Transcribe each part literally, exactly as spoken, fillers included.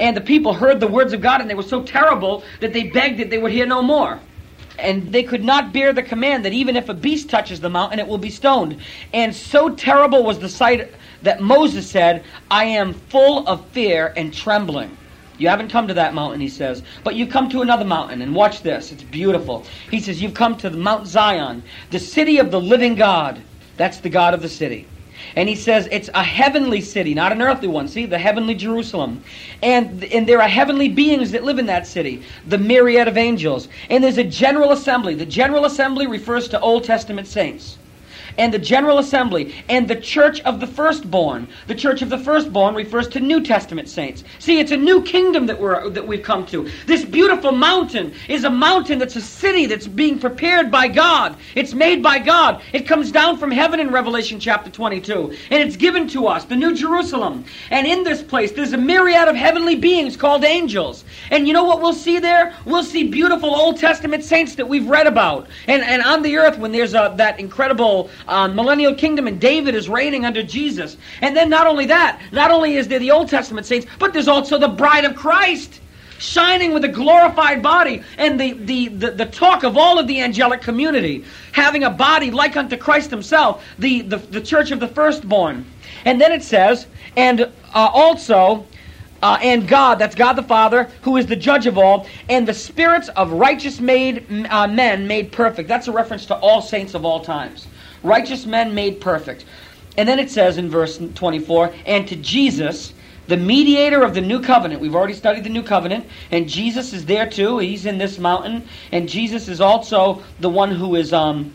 And the people heard the words of God, and they were so terrible that they begged that they would hear no more. And they could not bear the command that even if a beast touches the mountain, it will be stoned. And so terrible was the sight that Moses said, I am full of fear and trembling. You haven't come to that mountain, he says, but you've come to another mountain. And watch this, it's beautiful. He says, you've come to Mount Zion, the city of the living God. That's the God of the city. And he says it's a heavenly city, not an earthly one. See, the heavenly Jerusalem. And, and there are heavenly beings that live in that city, the myriad of angels. And there's a general assembly. The general assembly refers to Old Testament saints. And the general assembly, and the church of the firstborn. The church of the firstborn refers to New Testament saints. See, it's a new kingdom that we're that we've come to. This beautiful mountain is a mountain that's a city that's being prepared by God. It's made by God. It comes down from heaven in Revelation chapter twenty-two. And it's given to us, the New Jerusalem. And in this place, there's a myriad of heavenly beings called angels. And you know what we'll see there? We'll see beautiful Old Testament saints that we've read about. And, and on the earth, when there's a, that incredible Uh, millennial kingdom and David is reigning under Jesus. And then not only that, not only is there the Old Testament saints, but there's also the bride of Christ shining with a glorified body, and the, the, the, the talk of all of the angelic community, having a body like unto Christ himself, the, the, the church of the firstborn. And then it says, and uh, also... Uh, and God, that's God the Father, who is the judge of all, and the spirits of righteous made uh, men made perfect. That's a reference to all saints of all times. Righteous men made perfect. And then it says in verse twenty-four, and to Jesus, the mediator of the new covenant. We've already studied the new covenant, and Jesus is there too. He's in this mountain, and Jesus is also the one who is... Um,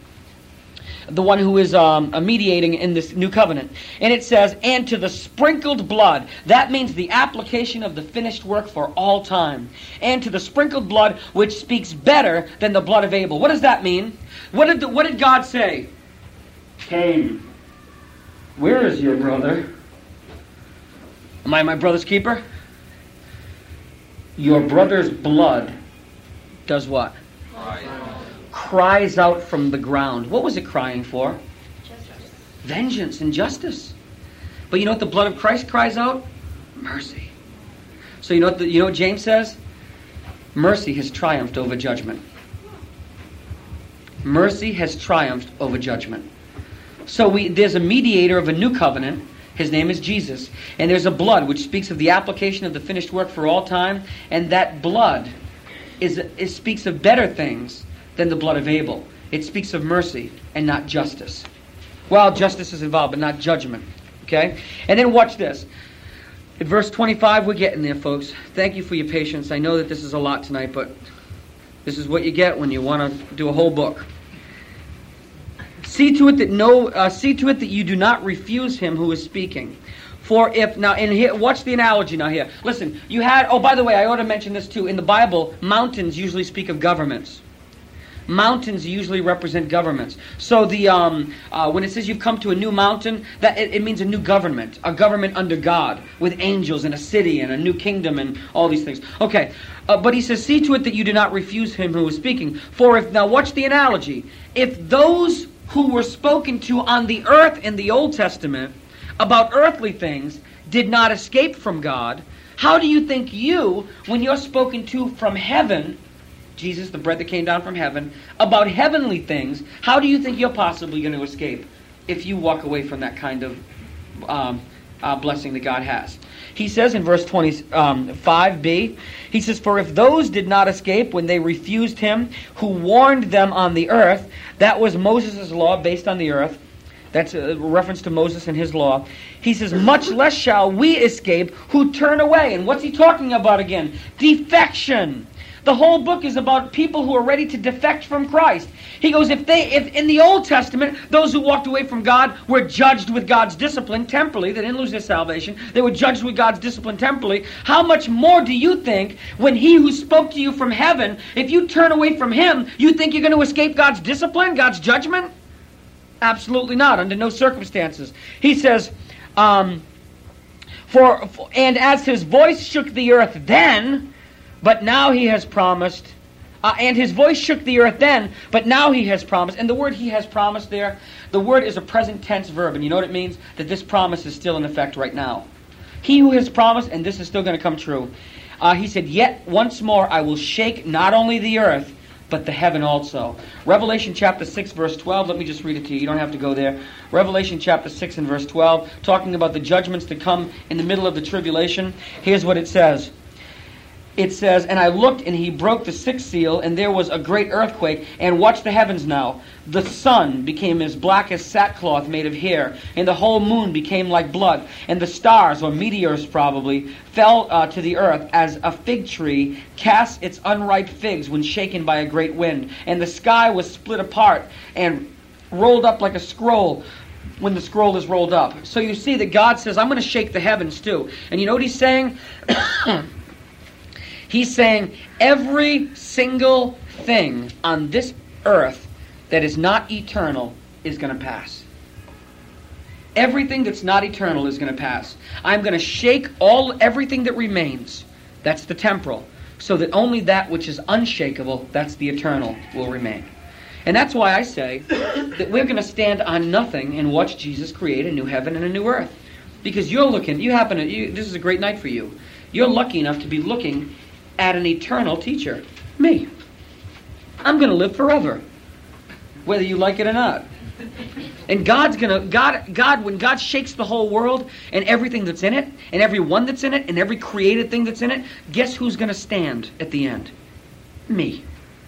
the one who is um, mediating in this new covenant. And it says, and to the sprinkled blood. That means the application of the finished work for all time. And to the sprinkled blood, which speaks better than the blood of Abel. What does that mean? What did, the, what did God say? Cain, where is your brother? Am I my brother's keeper? Your brother's blood does what? Right. Cries out from the ground. What was it crying for? Justice. Vengeance and justice. But you know what the blood of Christ cries out? Mercy. So you know what the, you know what James says? Mercy has triumphed over judgment. Mercy has triumphed over judgment. So we there's a mediator of a new covenant. His name is Jesus. And there's a blood which speaks of the application of the finished work for all time. And that blood is it speaks of better things than the blood of Abel. It speaks of mercy and not justice. Well, justice is involved, but not judgment. Okay? And then watch this. At verse twenty-five, we're getting there, folks. Thank you for your patience. I know that this is a lot tonight, but this is what you get when you want to do a whole book. See to it that no, uh, see to it that you do not refuse him who is speaking. For if now, and here, watch the analogy now. Here, listen. You had. Oh, by the way, I ought to mention this too. In the Bible, mountains usually speak of governments. Mountains usually represent governments. So the um, uh, when it says you've come to a new mountain, that it, it means a new government, a government under God, with angels and a city and a new kingdom and all these things. Okay, uh, but he says, see to it that you do not refuse him who is speaking. For if, now watch the analogy, if those who were spoken to on the earth in the Old Testament about earthly things did not escape from God, how do you think you, when you're spoken to from heaven, Jesus, the bread that came down from heaven, about heavenly things, how do you think you're possibly going to escape if you walk away from that kind of um, uh, blessing that God has? He says in verse twenty-five b, he says, for if those did not escape when they refused him who warned them on the earth, that was Moses' law based on the earth. That's a reference to Moses and his law. He says, much less shall we escape who turn away. And what's he talking about again? Defection. The whole book is about people who are ready to defect from Christ. He goes, if they, if in the Old Testament, those who walked away from God were judged with God's discipline temporally, they didn't lose their salvation, they were judged with God's discipline temporally, how much more do you think when he who spoke to you from heaven, if you turn away from him, you think you're going to escape God's discipline, God's judgment? Absolutely not, under no circumstances. He says, um, for, for and as his voice shook the earth then, but now he has promised, uh, and his voice shook the earth then, but now he has promised. And the word he has promised there, the word is a present tense verb. And you know what it means? That this promise is still in effect right now. He who has promised, and this is still going to come true. Uh, he said, yet once more I will shake not only the earth, but the heaven also. Revelation chapter six, verse twelve. Let me just read it to you. You don't have to go there. Revelation chapter six and verse twelve, talking about the judgments to come in the middle of the tribulation. Here's what it says. It says, and I looked, and he broke the sixth seal, and there was a great earthquake. And watch the heavens now. The sun became as black as sackcloth made of hair, and the whole moon became like blood. And the stars, or meteors probably, fell uh, to the earth as a fig tree casts its unripe figs when shaken by a great wind. And the sky was split apart and rolled up like a scroll when the scroll is rolled up. So you see that God says, I'm going to shake the heavens too. And you know what he's saying? He's saying every single thing on this earth that is not eternal is going to pass. Everything that's not eternal is going to pass. I'm going to shake all everything that remains. That's the temporal. So that only that which is unshakable, that's the eternal, will remain. And that's why I say that we're going to stand on nothing and watch Jesus create a new heaven and a new earth. Because you're looking, you happen to, you, this is a great night for you. You're lucky enough to be looking at an eternal teacher. Me. I'm going to live forever, whether you like it or not. And God's going to, God, God, when God shakes the whole world and everything that's in it, and everyone that's in it, and every created thing that's in it, guess who's going to stand at the end? Me.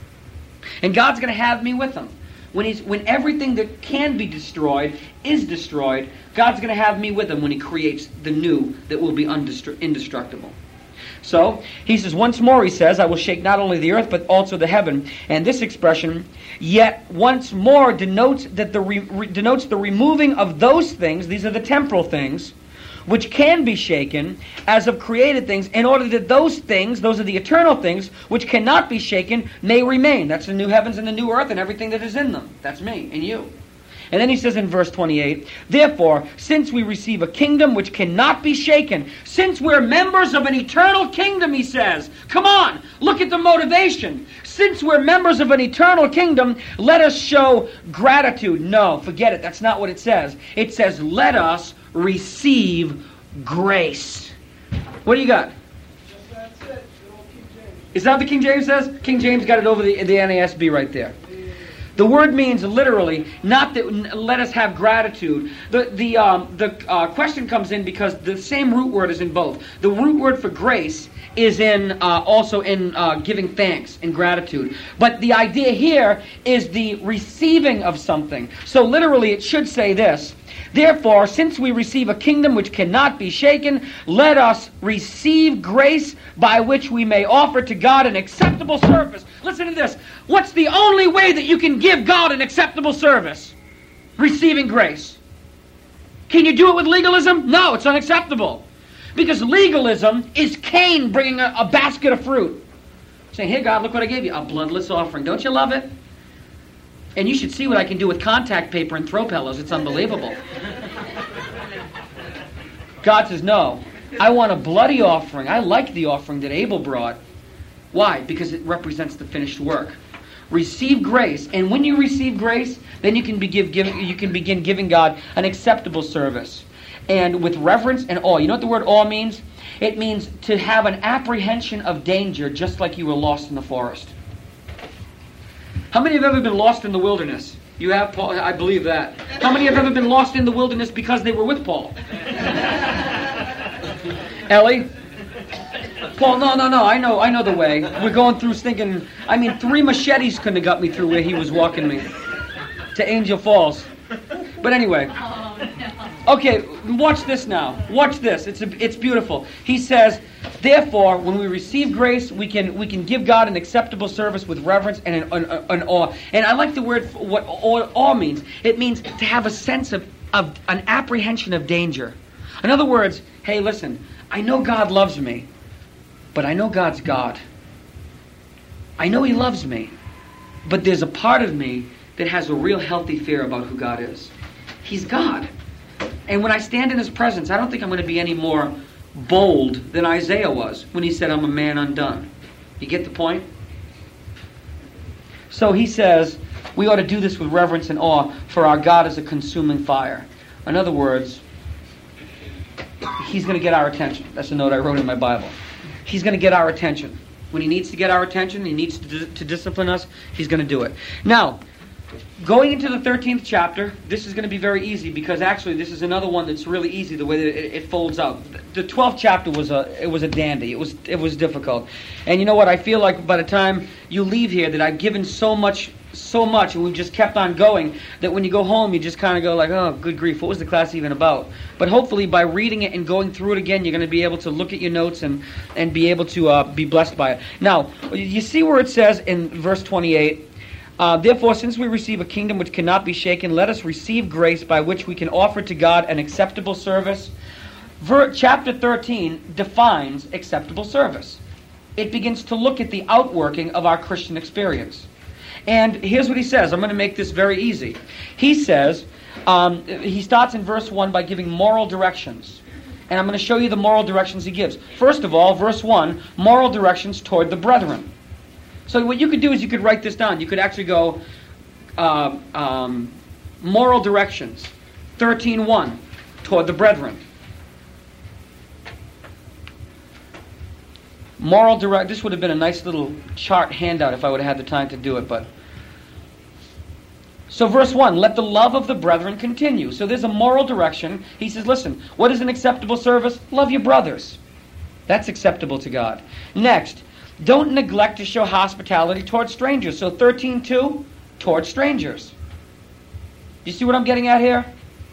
And God's going to have me with him. When he's, when everything that can be destroyed is destroyed, God's going to have me with him when he creates the new that will be undestru- indestructible. So, he says, once more, he says, I will shake not only the earth, but also the heaven. And this expression, yet once more, denotes that the re- re- denotes the removing of those things, these are the temporal things, which can be shaken, as of created things, in order that those things, those are the eternal things, which cannot be shaken, may remain. That's the new heavens and the new earth and everything that is in them. That's me and you. And then he says in verse twenty-eight, therefore, since we receive a kingdom which cannot be shaken, since we're members of an eternal kingdom, he says, come on, look at the motivation. Since we're members of an eternal kingdom, let us show gratitude. No, forget it. That's not what it says. It says, let us receive grace. What do you got? That's it. Good old King James. Is that what the King James says? King James got it over the, the N A S B right there. The word means literally, not that let us have gratitude. The the um, the uh, question comes in because the same root word is in both. The root word for grace is in uh, also in uh, giving thanks and gratitude. But the idea here is the receiving of something. So literally it should say this. Therefore, since we receive a kingdom which cannot be shaken, let us receive grace by which we may offer to God an acceptable service. Listen to this. What's the only way that you can give God an acceptable service? Receiving grace. Can you do it with legalism? No, it's unacceptable. Because legalism is Cain bringing a, a basket of fruit. Saying, here God, look what I gave you. A bloodless offering. Don't you love it? And you should see what I can do with contact paper and throw pillows. It's unbelievable. God says, no. I want a bloody offering. I like the offering that Abel brought. Why? Because it represents the finished work. Receive grace. And when you receive grace, then you can, be give, give, you can begin giving God an acceptable service. And with reverence and awe. You know what the word awe means? It means to have an apprehension of danger, just like you were lost in the forest. How many have ever been lost in the wilderness? You have, Paul? I believe that. How many have ever been lost in the wilderness because they were with Paul? Ellie? Paul, no, no, no, I know, I know the way. We're going through stinking, I mean, three machetes couldn't have got me through where he was walking me. To Angel Falls. But anyway. Okay, watch this now. Watch this. It's a, it's beautiful. He says, therefore, when we receive grace, we can we can give God an acceptable service with reverence and an, an, an awe. And I like the word, what awe, awe means. It means to have a sense of, of an apprehension of danger. In other words, hey, listen, I know God loves me, but I know God's God. I know He loves me, but there's a part of me that has a real healthy fear about who God is. He's God. And when I stand in His presence, I don't think I'm going to be any more bold than Isaiah was when he said, I'm a man undone. You get the point? So he says, we ought to do this with reverence and awe, for our God is a consuming fire. In other words, He's going to get our attention. That's a note I wrote in my Bible. He's going to get our attention. When he needs to get our attention, he needs to, to discipline us, he's going to do it. Now, going into the thirteenth chapter, this is going to be very easy because actually this is another one that's really easy the way that it, it folds out. The twelfth chapter was a it was a dandy. It was it was difficult. And you know what? I feel like by the time you leave here that I've given so much so much and we've just kept on going that when you go home you just kind of go like, oh, good grief, what was the class even about? But hopefully by reading it and going through it again, you're going to be able to look at your notes and, and be able to uh, be blessed by it. Now, you see where it says in verse twenty-eight, Uh, therefore, since we receive a kingdom which cannot be shaken, let us receive grace by which we can offer to God an acceptable service. Ver- chapter thirteen defines acceptable service. It begins to look at the outworking of our Christian experience. And here's what he says. I'm going to make this very easy. He says, um, he starts in verse one by giving moral directions. And I'm going to show you the moral directions he gives. First of all, verse one, moral directions toward the brethren. So what you could do is you could write this down. You could actually go uh, um, moral directions, thirteen one, toward the brethren. Moral direct. This would have been a nice little chart handout if I would have had the time to do it. But so verse one, let the love of the brethren continue. So there's a moral direction. He says, listen, what is an acceptable service? Love your brothers. That's acceptable to God. Next, don't neglect to show hospitality towards strangers. So thirteen two, towards strangers. You see what I'm getting at here?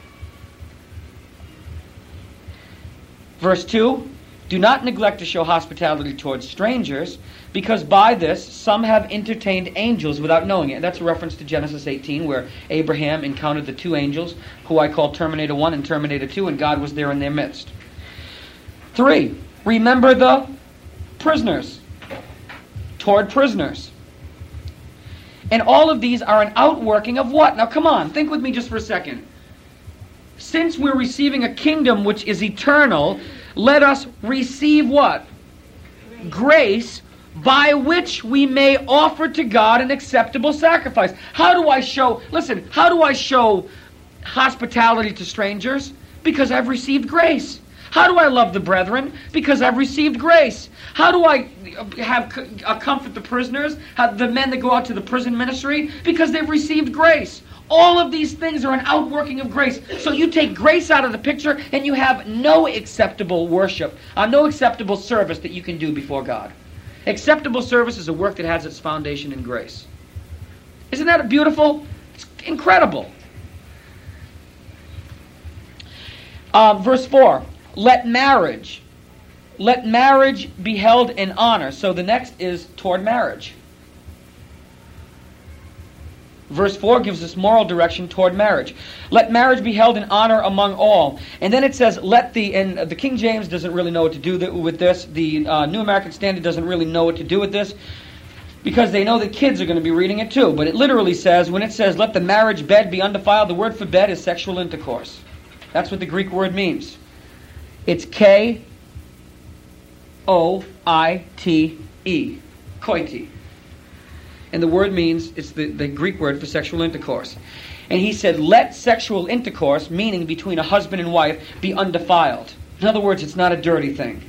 Verse two, do not neglect to show hospitality towards strangers, because by this some have entertained angels without knowing it. That's a reference to Genesis eighteen, where Abraham encountered the two angels, who I call Terminator one and Terminator two, and God was there in their midst. Three, remember the prisoners. Toward prisoners. And all of these are an outworking of what? Now come on, think with me just for a second. Since we're receiving a kingdom which is eternal, let us receive what? Grace, by which we may offer to God an acceptable sacrifice. How do I show, listen, how do I show hospitality to strangers? Because I've received grace. How do I love the brethren? Because I've received grace. How do I have uh, comfort the prisoners, have the men that go out to the prison ministry? Because they've received grace. All of these things are an outworking of grace. So you take grace out of the picture and you have no acceptable worship, uh, no acceptable service that you can do before God. Acceptable service is a work that has its foundation in grace. Isn't that beautiful? It's incredible. Uh, verse four, let marriage, let marriage be held in honor. So the next is toward marriage. Verse four gives us moral direction toward marriage. Let marriage be held in honor among all. And then it says, let the, and the King James doesn't really know what to do with this. The uh, New American Standard doesn't really know what to do with this, because they know that kids are going to be reading it too. But it literally says, when it says, let the marriage bed be undefiled, the word for bed is sexual intercourse. That's what the Greek word means. It's K O I T E. Koiti. And the word means, it's the, the Greek word for sexual intercourse. And he said, let sexual intercourse, meaning between a husband and wife, be undefiled. In other words, it's not a dirty thing.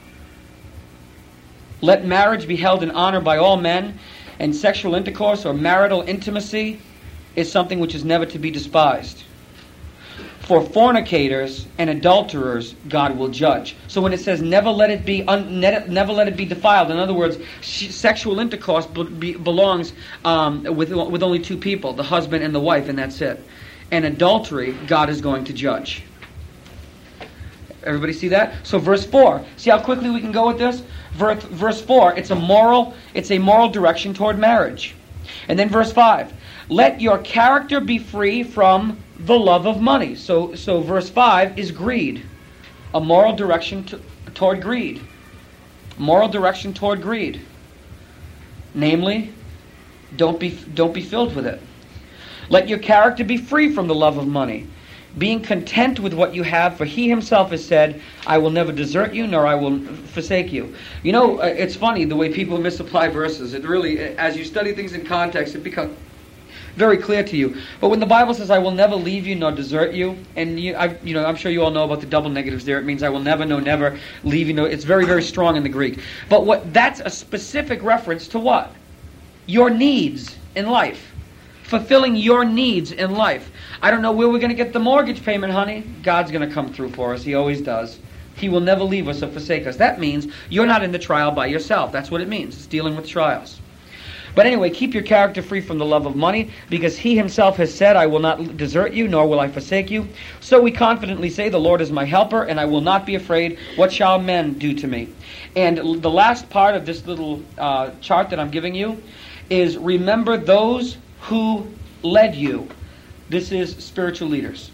Let marriage be held in honor by all men, and sexual intercourse or marital intimacy is something which is never to be despised. For fornicators and adulterers, God will judge. So when it says never let it be un, never let it be defiled, in other words, sexual intercourse be, belongs um, with with only two people, the husband and the wife, and that's it. And adultery, God is going to judge. Everybody see that? So verse four. See how quickly we can go with this? Verse, verse four. It's a moral. It's a moral direction toward marriage. And then verse five. Let your character be free from the love of money. So, so verse five is greed. A moral direction to, toward greed. Moral direction toward greed. Namely, don't be, don't be filled with it. Let your character be free from the love of money, being content with what you have, for he himself has said, I will never desert you, nor I will forsake you. You know, it's funny the way people misapply verses. It really, as you study things in context, it becomes very clear to you. But when the Bible says, I will never leave you nor desert you, and you, I, you know, I'm sure you all know about the double negatives there. It means I will never, no, never leave you. No, it's very, very strong in the Greek. But what that's a specific reference to what? Your needs in life. Fulfilling your needs in life. I don't know where we're going to get the mortgage payment, honey. God's going to come through for us. He always does. He will never leave us or forsake us. That means you're not in the trial by yourself. That's what it means. It's dealing with trials. But anyway, keep your character free from the love of money, because he himself has said, I will not desert you, nor will I forsake you. So we confidently say, the Lord is my helper, and I will not be afraid. What shall men do to me? And the last part of this little uh, chart that I'm giving you is, remember those who led you. This is spiritual leaders.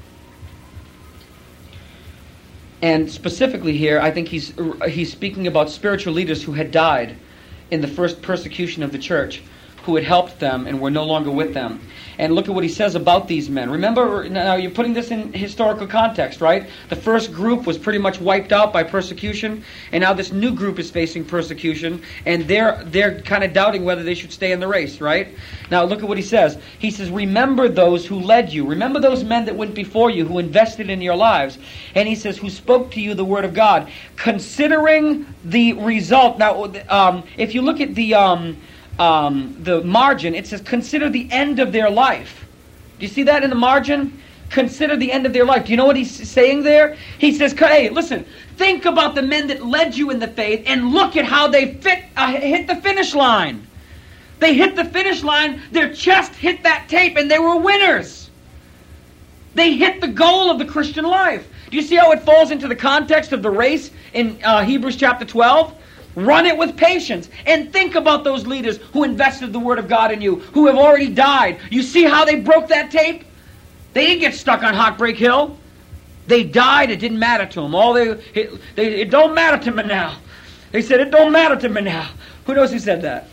And specifically here, I think he's he's speaking about spiritual leaders who had died in the first persecution of the church, who had helped them and were no longer with them. And look at what he says about these men. Remember, now you're putting this in historical context, right? The first group was pretty much wiped out by persecution, and now this new group is facing persecution, and they're they're kind of doubting whether they should stay in the race, right? Now look at what he says. He says, remember those who led you. Remember those men that went before you, who invested in your lives. And he says, who spoke to you the word of God. Considering the result. Now, um, if you look at the... Um, Um, the margin, it says, consider the end of their life. Do you see that in the margin? Consider the end of their life. Do you know what he's saying there? He says, hey, listen, think about the men that led you in the faith and look at how they fit, uh, hit the finish line. They hit the finish line, their chest hit that tape, and they were winners. They hit the goal of the Christian life. Do you see how it falls into the context of the race in uh, Hebrews chapter twelve? Run it with patience. And think about those leaders who invested the Word of God in you, who have already died. You see how they broke that tape? They didn't get stuck on Heartbreak Hill. They died. It didn't matter to them. All they, it, they, it don't matter to me now. They said, it don't matter to me now. Who knows who said that?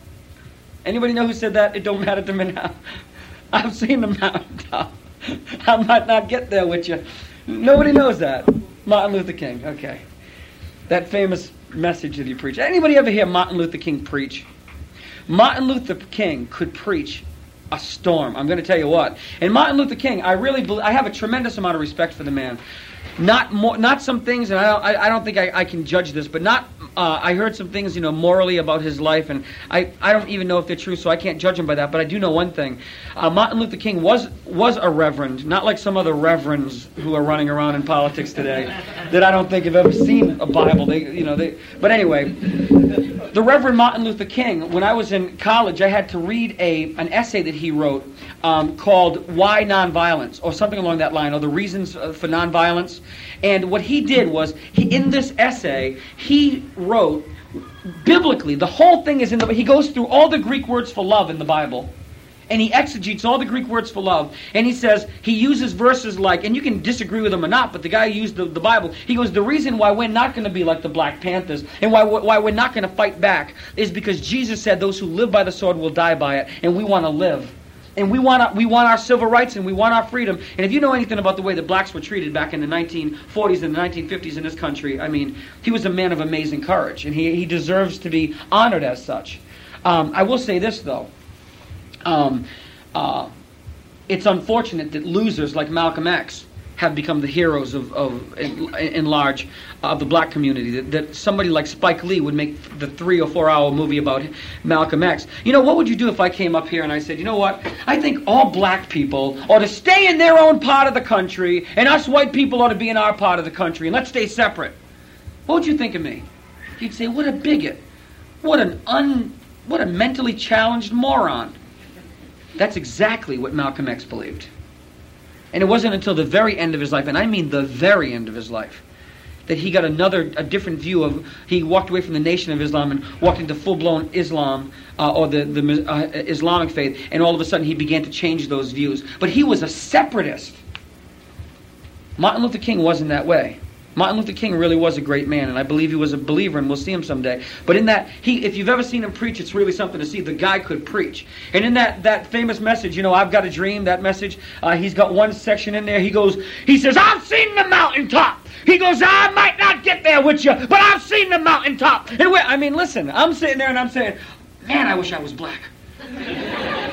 Anybody know who said that? It don't matter to me now. I've seen the mountaintop. I might not get there with you. Nobody knows that. Martin Luther King. Okay. That famous message that he preached. Anybody ever hear Martin Luther King preach? Martin Luther King could preach a storm. I'm going to tell you what. And Martin Luther King, I really believe, I have a tremendous amount of respect for the man. Not more, not some things, and I don't, I, I don't think I, I can judge this, but not. Uh, I heard some things, you know, morally about his life, and I, I don't even know if they're true, so I can't judge him by that. But I do know one thing: uh, Martin Luther King was was a reverend, not like some other reverends who are running around in politics today that I don't think have ever seen a Bible. They, you know, they. But anyway, the Reverend Martin Luther King. When I was in college, I had to read a an essay that he wrote um, called "Why Nonviolence" or something along that line, or the reasons for nonviolence. And what he did was, he, in this essay, he wrote, biblically, the whole thing is in the, he goes through all the Greek words for love in the Bible, and he exegetes all the Greek words for love, and he says, he uses verses like, and you can disagree with him or not, but the guy used the, the Bible, he goes, the reason why we're not going to be like the Black Panthers, and why, why we're not going to fight back, is because Jesus said those who live by the sword will die by it, and we want to live. And we want our, we want our civil rights, and we want our freedom. And if you know anything about the way that blacks were treated back in the nineteen forties and the nineteen fifties in this country, I mean, he was a man of amazing courage, and he, he deserves to be honored as such. Um, I will say this, though. Um, uh, it's unfortunate that losers like Malcolm X have become the heroes of, of in, in large, of the black community. That, that somebody like Spike Lee would make the three or four hour movie about Malcolm X. You know, what would you do if I came up here and I said, you know what, I think all black people ought to stay in their own part of the country, and us white people ought to be in our part of the country, and let's stay separate. What would you think of me? You'd say, what a bigot. What an un, what a mentally challenged moron. That's exactly what Malcolm X believed. And it wasn't until the very end of his life, and I mean the very end of his life, that he got another, a different view of, he walked away from the Nation of Islam and walked into full-blown Islam, uh, or the, the uh, Islamic faith, and all of a sudden he began to change those views. But he was a separatist. Martin Luther King wasn't that way. Martin Luther King really was a great man, and I believe he was a believer, and we'll see him someday. But in that, he, if you've ever seen him preach, it's really something to see. The guy could preach. And in that, that famous message, you know, I've Got a Dream, that message, uh, he's got one section in there, he goes, he says, I've seen the mountaintop. He goes, I might not get there with you, but I've seen the mountaintop. And I mean, listen, I'm sitting there and I'm saying, man, I wish I was black.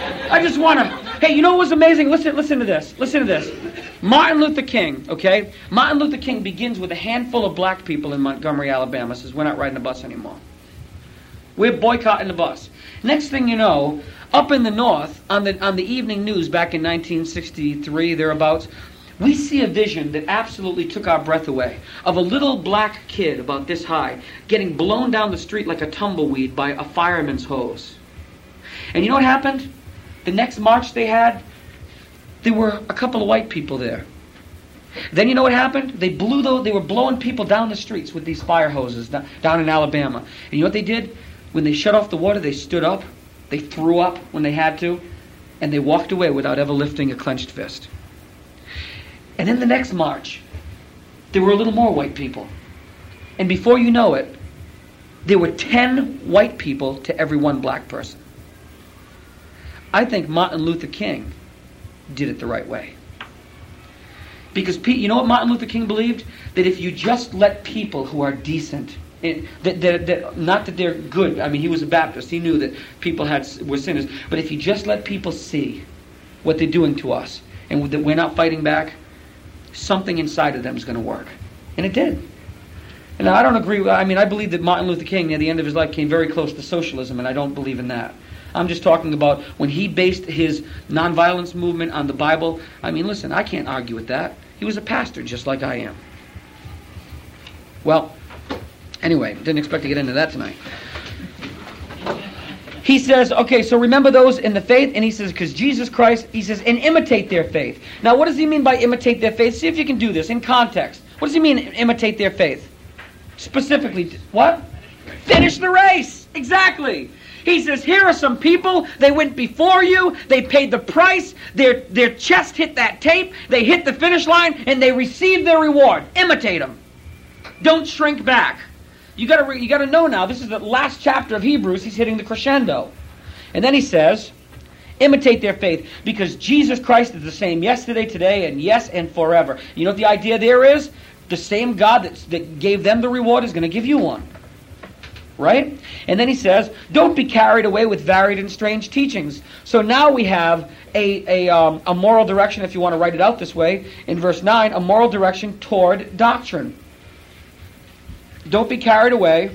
I just want to... Hey, you know what was amazing? Listen, listen to this. Listen to this. Martin Luther King, okay? Martin Luther King begins with a handful of black people in Montgomery, Alabama. Says, we're not riding the bus anymore. We're boycotting the bus. Next thing you know, up in the north, on the on the evening news back in nineteen sixty-three, thereabouts, we see a vision that absolutely took our breath away of a little black kid about this high getting blown down the street like a tumbleweed by a fireman's hose. And you know what happened? The next march they had, there were a couple of white people there. Then you know what happened? They blew those, they were blowing people down the streets with these fire hoses down in Alabama. And you know what they did? When they shut off the water, they stood up, they threw up when they had to, and they walked away without ever lifting a clenched fist. And in the next march, there were a little more white people. And before you know it, there were ten white people to every one black person. I think Martin Luther King did it the right way. Because, Pete, you know what Martin Luther King believed? That if you just let people who are decent, and that, that, that, not that they're good, I mean, he was a Baptist, he knew that people had were sinners, but if you just let people see what they're doing to us, and that we're not fighting back, something inside of them is going to work. And it did. And I don't agree with, I mean, I believe that Martin Luther King, near the end of his life, came very close to socialism, and I don't believe in that. I'm just talking about when he based his nonviolence movement on the Bible. I mean, listen, I can't argue with that. He was a pastor just like I am. Well, anyway, didn't expect to get into that tonight. He says, okay, so remember those in the faith, and he says, because Jesus Christ, he says, and imitate their faith. Now, what does he mean by imitate their faith? See if you can do this in context. What does he mean, imitate their faith? Specifically, what? Finish the race. Exactly. He says, here are some people, they went before you, they paid the price, their, their chest hit that tape, they hit the finish line, and they received their reward. Imitate them. Don't shrink back. You got to you got to know now, this is the last chapter of Hebrews, he's hitting the crescendo. And then he says, imitate their faith, because Jesus Christ is the same yesterday, today, and yes, and forever. You know what the idea there is? The same God that, that gave them the reward is going to give you one. Right? And then he says, don't be carried away with varied and strange teachings. So now we have a, a, um, a moral direction, if you want to write it out this way, in verse nine, a moral direction toward doctrine. Don't be carried away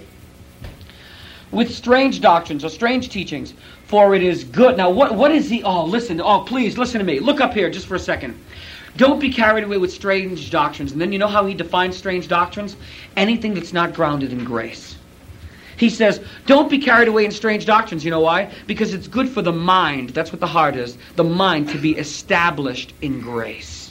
with strange doctrines or strange teachings, for it is good. Now, what, what is he? Oh, listen. Oh, please, listen to me. Look up here just for a second. Don't be carried away with strange doctrines. And then you know how he defines strange doctrines? Anything that's not grounded in grace. He says, don't be carried away in strange doctrines. You know why? Because it's good for the mind. That's what the heart is. The mind to be established in grace.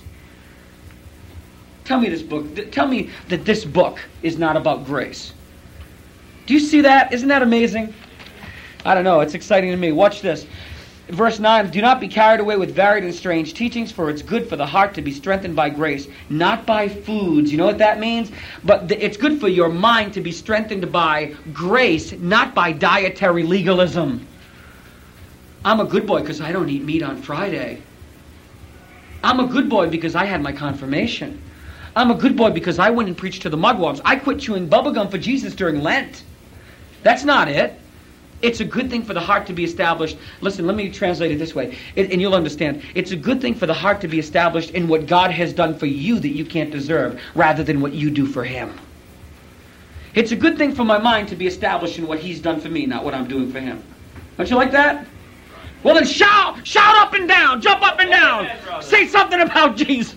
Tell me this book. Tell me that this book is not about grace. Do you see that? Isn't that amazing? I don't know. It's exciting to me. Watch this. Verse nine, do not be carried away with varied and strange teachings, for it's good for the heart to be strengthened by grace, not by foods. You know what that means? But th- it's good for your mind to be strengthened by grace, not by dietary legalism. I'm a good boy because I don't eat meat on Friday. I'm a good boy because I had my confirmation. I'm a good boy because I went and preached to the mugwumps. I quit chewing bubblegum for Jesus during Lent. That's not it. It's a good thing for the heart to be established. Listen, let me translate it this way, it, and you'll understand. It's a good thing for the heart to be established in what God has done for you that you can't deserve, rather than what you do for Him. It's a good thing for my mind to be established in what He's done for me, not what I'm doing for Him. Don't you like that? Well, then shout, shout up and down, jump up and down, say something about Jesus.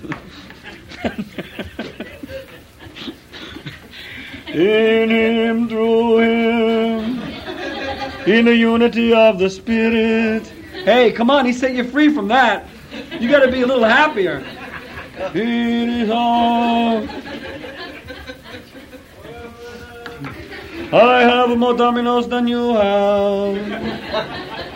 In Him, through Him, in the unity of the Spirit. Hey, come on, He set you free from that. You got to be a little happier. It is all. I have more dominoes than you have.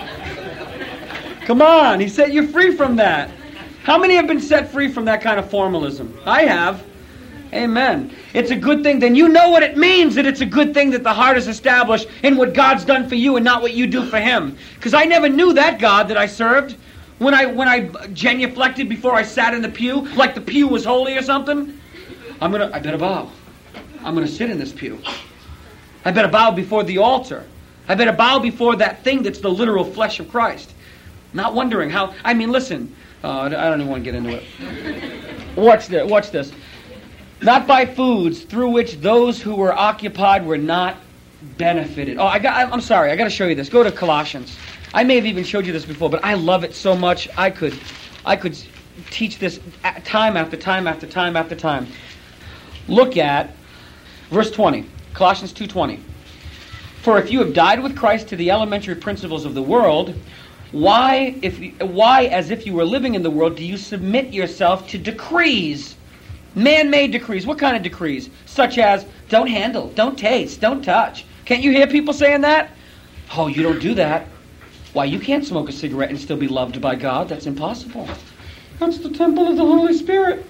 Come on, He set you free from that. How many have been set free from that kind of formalism? I have. Amen. It's a good thing. Then you know what it means that it's a good thing that the heart is established in what God's done for you and not what you do for Him. Because I never knew that God that I served. When I when I genuflected before I sat in the pew, like the pew was holy or something. I'm gonna. I better bow. I'm gonna sit in this pew. I better bow before the altar. I better bow before that thing that's the literal flesh of Christ. Not wondering how, I mean, listen, uh, I don't even want to get into it. Watch this, watch this. Not by foods through which those who were occupied were not benefited. Oh, I got, I'm sorry, I got to show you this. Go to Colossians. I may have even showed you this before, but I love it so much, I could, I could teach this time after time after time after time. Look at verse twenty, Colossians two twenty. For if you have died with Christ to the elementary principles of the world, why, if why, as if you were living in the world, do you submit yourself to decrees, man-made decrees? What kind of decrees? Such as don't handle, don't taste, don't touch. Can't you hear people saying that? Oh, you don't do that. Why, you can't smoke a cigarette and still be loved by God. That's impossible. That's the temple of the Holy Spirit.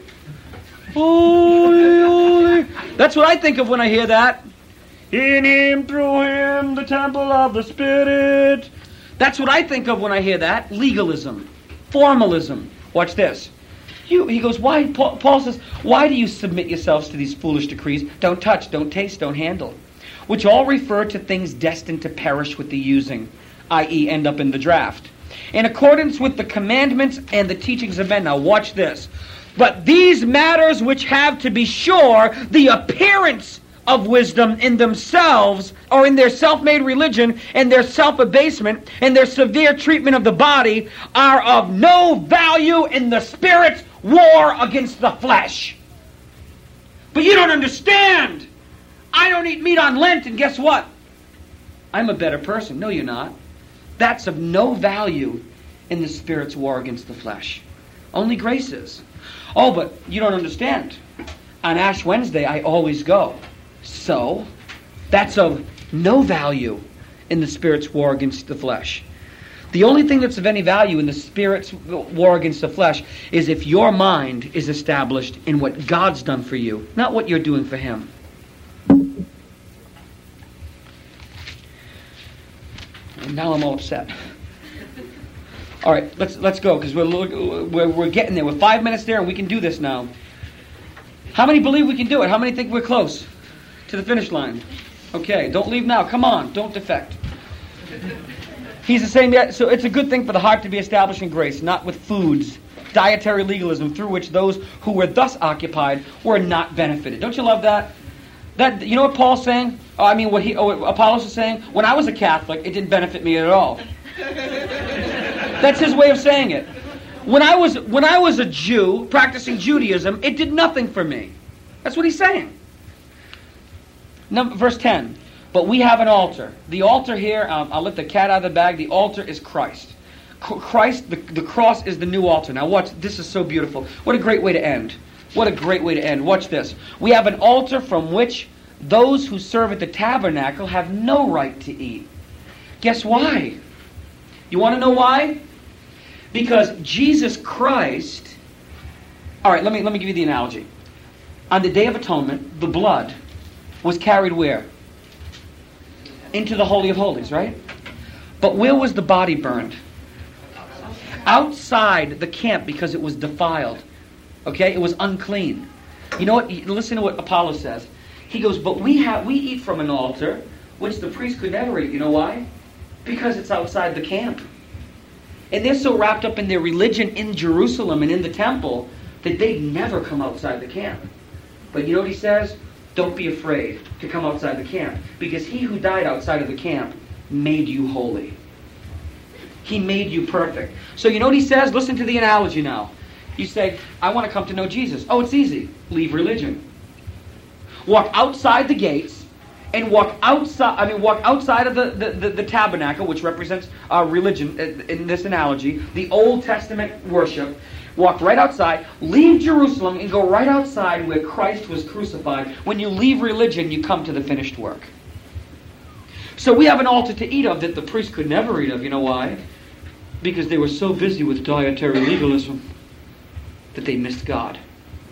Holy, holy. That's what I think of when I hear that. In Him, through Him, the temple of the Spirit. That's what I think of when I hear that. Legalism. Formalism. Watch this. You, he goes, why? Paul, Paul says, why do you submit yourselves to these foolish decrees? Don't touch, don't taste, don't handle. Which all refer to things destined to perish with the using, that is end up in the draft. In accordance with the commandments and the teachings of men. Now watch this. But these matters which have, to be sure, the appearance of wisdom in themselves, or in their self-made religion, and their self-abasement, and their severe treatment of the body, are of no value in the Spirit's war against the flesh. But you don't understand. I don't eat meat on Lent, and guess what? I'm a better person. No, you're not. That's of no value in the Spirit's war against the flesh. Only grace is. Oh, but you don't understand. On Ash Wednesday, I always go. So, that's of no value in the Spirit's war against the flesh. The only thing that's of any value in the Spirit's war against the flesh is if your mind is established in what God's done for you, not what you're doing for Him. And now I'm all upset. All right, let's let's go, because we're, we're we're getting there. We're five minutes there, and we can do this now. How many believe we can do it? How many think we're close to the finish line? Okay, don't leave now. Come on, don't defect. He's the same. So it's a good thing for the heart to be established in grace, not with foods, dietary legalism, through which those who were thus occupied were not benefited. Don't you love that? That, you know what Paul's saying? Oh, I mean, what he, oh, what Apollos is saying? When I was a Catholic, it didn't benefit me at all. That's his way of saying it. When I was when I was a Jew practicing Judaism, it did nothing for me. That's what he's saying. Number, verse ten. But we have an altar. The altar here, um, I'll let the cat out of the bag. The altar is Christ. C- Christ, the, the cross is the new altar. Now watch, this is so beautiful. What a great way to end. What a great way to end. Watch this. We have an altar from which those who serve at the tabernacle have no right to eat. Guess why? You want to know why? Because Jesus Christ... All right, let me, let me give you the analogy. On the Day of Atonement, the blood was carried where? Into the Holy of Holies, right? But where was the body burned? Outside the camp, because it was defiled. Okay? It was unclean. You know what? Listen to what Apollos says. He goes, but we have we eat from an altar which the priest could never eat. You know why? Because it's outside the camp. And they're so wrapped up in their religion in Jerusalem and in the temple that they never come outside the camp. But you know what he says? Don't be afraid to come outside the camp, because he who died outside of the camp made you holy. He made you perfect. So you know what he says? Listen to the analogy now. You say, I want to come to know Jesus. Oh, it's easy. Leave religion. Walk outside the gates and walk outside, I mean, walk outside of the, the, the, the tabernacle, which represents uh, religion in this analogy, the Old Testament worship. Walk right outside, leave Jerusalem, and go right outside where Christ was crucified. When you leave religion, you come to the finished work. So we have an altar to eat of that the priest could never eat of. You know why? Because they were so busy with dietary legalism that they missed God.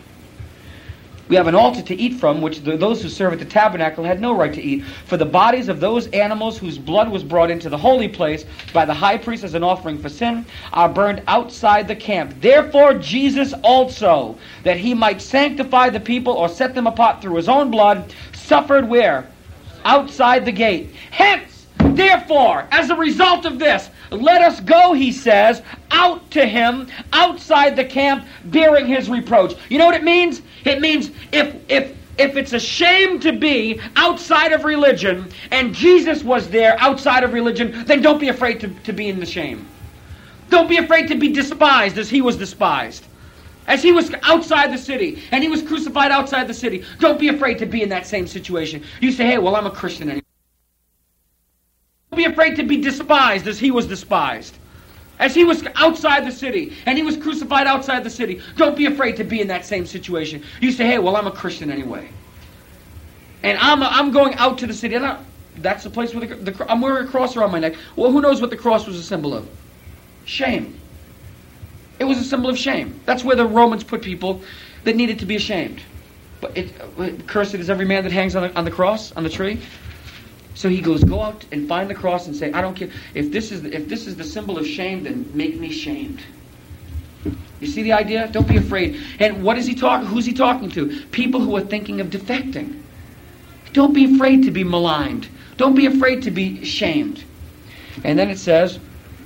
We have an altar to eat from, which the, those who serve at the tabernacle had no right to eat. For the bodies of those animals whose blood was brought into the holy place by the high priest as an offering for sin are burned outside the camp. Therefore Jesus also, that he might sanctify the people or set them apart through his own blood, suffered where? Outside the gate. Hence, therefore, as a result of this, let us go, he says, out to him, outside the camp, bearing his reproach. You know what it means? It means if if if it's a shame to be outside of religion, and Jesus was there outside of religion, then don't be afraid to, to be in the shame. Don't be afraid to be despised as he was despised. As he was outside the city, and he was crucified outside the city, don't be afraid to be in that same situation. You say, hey, well, I'm a Christian anyway. Don't be afraid to be despised as he was despised. As he was outside the city, and he was crucified outside the city, don't be afraid to be in that same situation. You say, hey, well, I'm a Christian anyway. And I'm I'm going out to the city. And I, that's the place where the, the, I'm wearing a cross around my neck. Well, who knows what the cross was a symbol of? Shame. It was a symbol of shame. That's where the Romans put people that needed to be ashamed. But it, cursed is every man that hangs on the, on the cross, on the tree. So he goes, go out and find the cross and say, I don't care. If this is the, if this is the symbol of shame, then make me shamed. You see the idea? Don't be afraid. And what is he talking? Who's he talking to? People who are thinking of defecting. Don't be afraid to be maligned. Don't be afraid to be shamed. And then it says,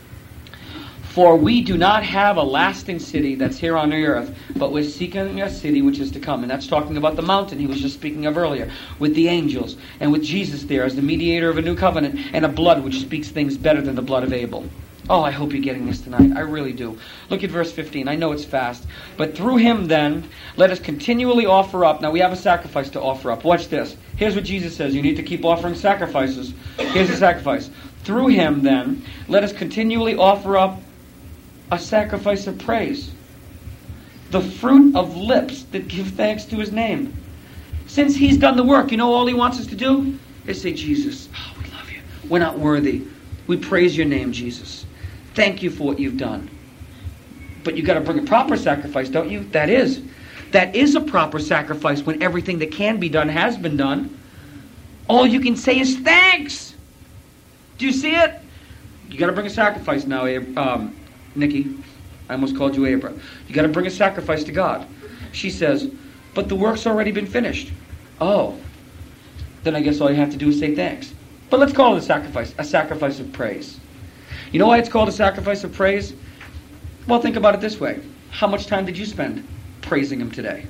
for we do not have a lasting city that's here on the earth, but we're seeking a city which is to come. And that's talking about the mountain he was just speaking of earlier, with the angels, and with Jesus there as the mediator of a new covenant, and a blood which speaks things better than the blood of Abel. Oh, I hope you're getting this tonight. I really do. Look at verse fifteen. I know it's fast. But through him then, let us continually offer up. Now we have a sacrifice to offer up. Watch this. Here's what Jesus says. You need to keep offering sacrifices. Here's the sacrifice. Through him then, let us continually offer up a sacrifice of praise, the fruit of lips that give thanks to his name. Since he's done the work, you know all he wants us to do? Is say, Jesus, oh, we love you. We're not worthy. We praise your name, Jesus. Thank you for what you've done. But you got to bring a proper sacrifice, don't you? That is. That is a proper sacrifice when everything that can be done has been done. All you can say is thanks. Do you see it? You got to bring a sacrifice now, um, Nikki, I almost called you Abra. You got to bring a sacrifice to God. She says, but the work's already been finished. Oh, then I guess all you have to do is say thanks. But let's call it a sacrifice, a sacrifice of praise. You know why it's called a sacrifice of praise? Well, think about it this way. How much time did you spend praising him today?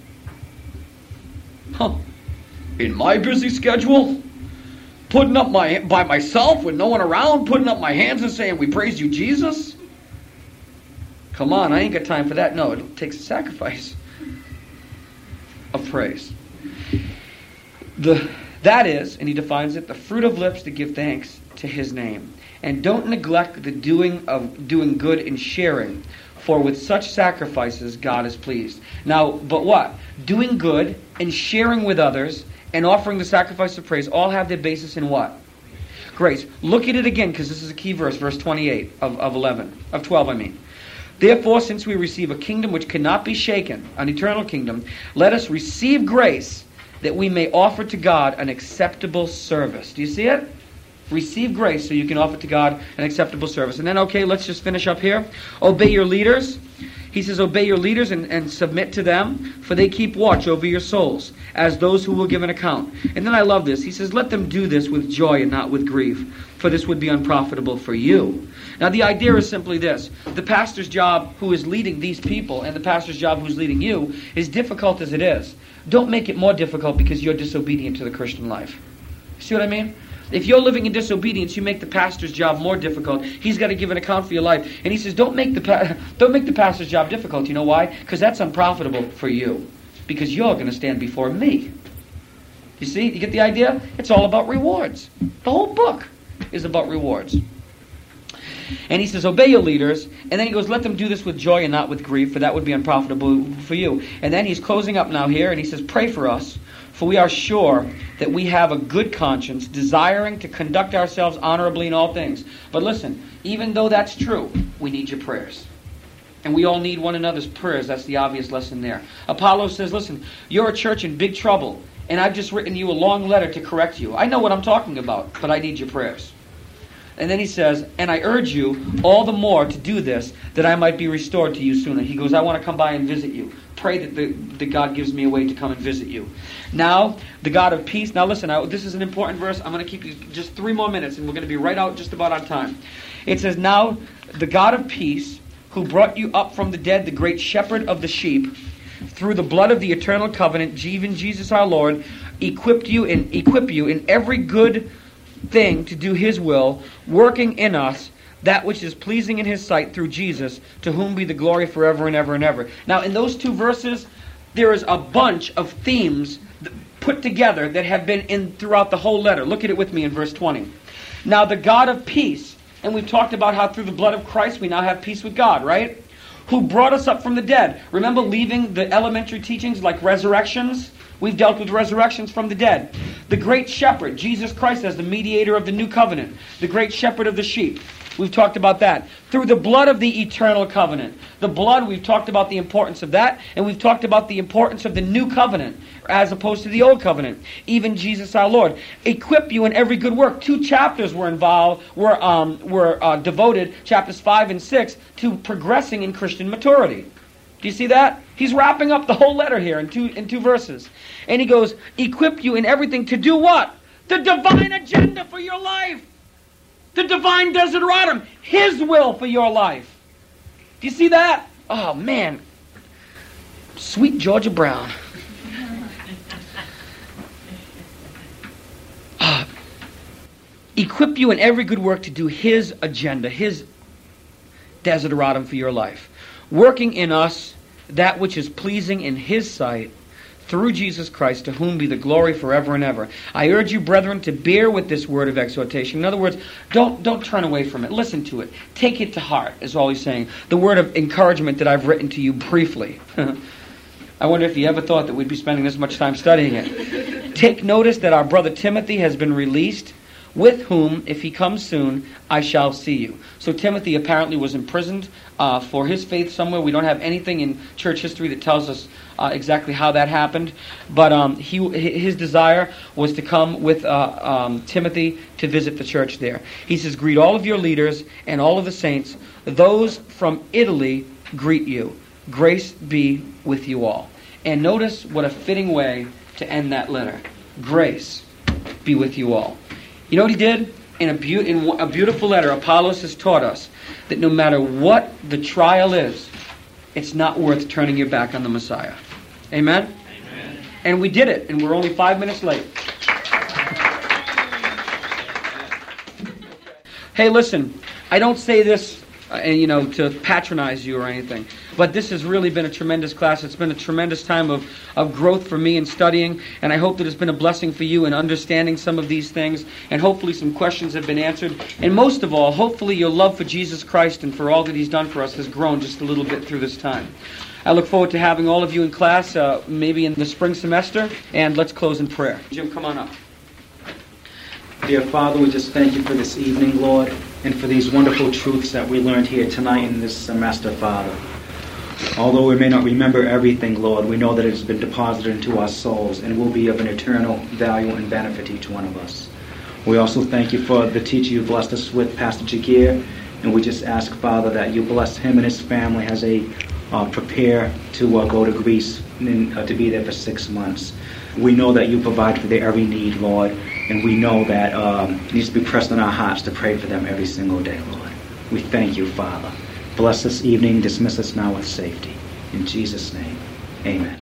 Huh. In my busy schedule? Putting up my by myself with no one around, putting up my hands and saying, we praise you, Jesus? Come on, I ain't got time for that. No, it takes a sacrifice of praise. The that is, and he defines it, the fruit of lips that give thanks to his name. And don't neglect the doing of doing good and sharing, for with such sacrifices God is pleased. Now, but what? Doing good and sharing with others and offering the sacrifice of praise all have their basis in what? Grace. Look at it again, because this is a key verse, verse twenty-eight of, of eleven, of twelve, I mean. Therefore, since we receive a kingdom which cannot be shaken, an eternal kingdom, let us receive grace that we may offer to God an acceptable service. Do you see it? Receive grace so you can offer to God an acceptable service. And then, okay, let's just finish up here. Obey your leaders. He says, obey your leaders and, and submit to them, for they keep watch over your souls, as those who will give an account. And then I love this. He says, let them do this with joy and not with grief, for this would be unprofitable for you. Now, the idea is simply this. The pastor's job who is leading these people and the pastor's job who's leading you is difficult as it is. Don't make it more difficult because you're disobedient to the Christian life. See what I mean? If you're living in disobedience, you make the pastor's job more difficult. He's got to give an account for your life. And he says, don't make the pa- don't make the pastor's job difficult. You know why? Because that's unprofitable for you. Because you're going to stand before me. You see? You get the idea? It's all about rewards. The whole book is about rewards. And he says, obey your leaders. And then he goes, let them do this with joy and not with grief, for that would be unprofitable for you. And then he's closing up now here, and he says, pray for us, for we are sure that we have a good conscience, desiring to conduct ourselves honorably in all things. But listen, even though that's true, we need your prayers. And we all need one another's prayers. That's the obvious lesson there. Apollo says, listen, you're a church in big trouble, and I've just written you a long letter to correct you. I know what I'm talking about, but I need your prayers. And then he says, and I urge you all the more to do this, that I might be restored to you sooner. He goes, I want to come by and visit you. pray that, the, that God gives me a way to come and visit you. Now, the God of peace. Now listen, I, this is an important verse. I'm going to keep you just three more minutes, and we're going to be right out just about on time. It says, now, the God of peace, who brought you up from the dead, the great shepherd of the sheep, through the blood of the eternal covenant, even Jesus our Lord, equipped you and equip you in every good thing to do His will, working in us that which is pleasing in His sight through Jesus, to whom be the glory forever and ever and ever. Now, in those two verses, there is a bunch of themes put together that have been in throughout the whole letter. Look at it with me in verse twenty. Now, the God of peace, and we've talked about how through the blood of Christ we now have peace with God, right? Who brought us up from the dead. Remember leaving the elementary teachings like resurrections? We've dealt with resurrections from the dead. The great shepherd, Jesus Christ as the mediator of the new covenant. The great shepherd of the sheep. We've talked about that. Through the blood of the eternal covenant. The blood, we've talked about the importance of that, and we've talked about the importance of the new covenant as opposed to the old covenant. Even Jesus our Lord. Equip you in every good work. Two chapters were involved, were um, were uh, devoted, chapters five and six, to progressing in Christian maturity. Do you see that? He's wrapping up the whole letter here in two in two verses. And he goes, equip you in everything to do what? The divine agenda for your life. The divine desideratum. His will for your life. Do you see that? Oh, man. Sweet Georgia Brown. Uh, equip you in every good work to do His agenda, His desideratum for your life. Working in us that which is pleasing in His sight, through Jesus Christ, to whom be the glory forever and ever. I urge you, brethren, to bear with this word of exhortation. In other words, don't don't turn away from it. Listen to it. Take it to heart, is all he's saying. The word of encouragement that I've written to you briefly. I wonder if you ever thought that we'd be spending this much time studying it. Take notice that our brother Timothy has been released, with whom, if he comes soon, I shall see you. So Timothy apparently was imprisoned uh, for his faith somewhere. We don't have anything in church history that tells us uh, exactly how that happened. But um, he, his desire was to come with uh, um, Timothy to visit the church there. He says, greet all of your leaders and all of the saints. Those from Italy greet you. Grace be with you all. And notice what a fitting way to end that letter. Grace be with you all. You know what he did? In a, be- in a beautiful letter, Apollos has taught us that no matter what the trial is, it's not worth turning your back on the Messiah. Amen? Amen. And we did it, and we're only five minutes late. Hey, listen, I don't say this uh, you know, to patronize you or anything, but this has really been a tremendous class. It's been a tremendous time of, of growth for me in studying, and I hope that it's been a blessing for you in understanding some of these things, and hopefully some questions have been answered. And most of all, hopefully your love for Jesus Christ and for all that He's done for us has grown just a little bit through this time. I look forward to having all of you in class, uh, maybe in the spring semester, and let's close in prayer. Jim, come on up. Dear Father, we just thank you for this evening, Lord, and for these wonderful truths that we learned here tonight in this semester, Father. Although we may not remember everything, Lord, we know that it has been deposited into our souls and will be of an eternal value and benefit to each one of us. We also thank you for the teacher you blessed us with, Pastor Jagir, and we just ask, Father, that you bless him and his family as they uh, prepare to uh, go to Greece and uh, to be there for six months. We know that you provide for their every need, Lord, and we know that um, it needs to be pressed on our hearts to pray for them every single day, Lord. We thank you, Father. Bless this evening. Dismiss us now with safety. In Jesus' name, amen.